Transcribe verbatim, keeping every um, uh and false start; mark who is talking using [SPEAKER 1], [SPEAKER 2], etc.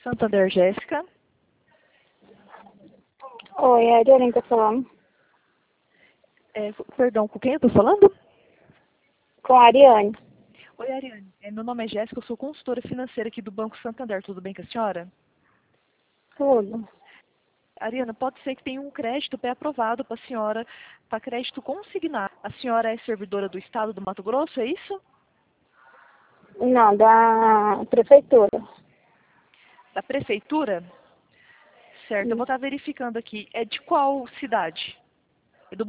[SPEAKER 1] Santander, Jéssica.
[SPEAKER 2] Oi, é a Ariane que tá falando.
[SPEAKER 1] É, perdão, com quem eu tô falando?
[SPEAKER 2] Com a Ariane.
[SPEAKER 1] Oi, Ariane. É, meu nome é Jéssica, eu sou consultora financeira aqui do Banco Santander. Tudo bem com a senhora?
[SPEAKER 2] Tudo.
[SPEAKER 1] Ariana, pode ser que tenha um crédito pré-aprovado para a senhora, para crédito consignado. A senhora é servidora do Estado do Mato Grosso, é isso?
[SPEAKER 2] Não, da prefeitura.
[SPEAKER 1] Da prefeitura? Certo, eu vou estar verificando aqui. É de qual cidade?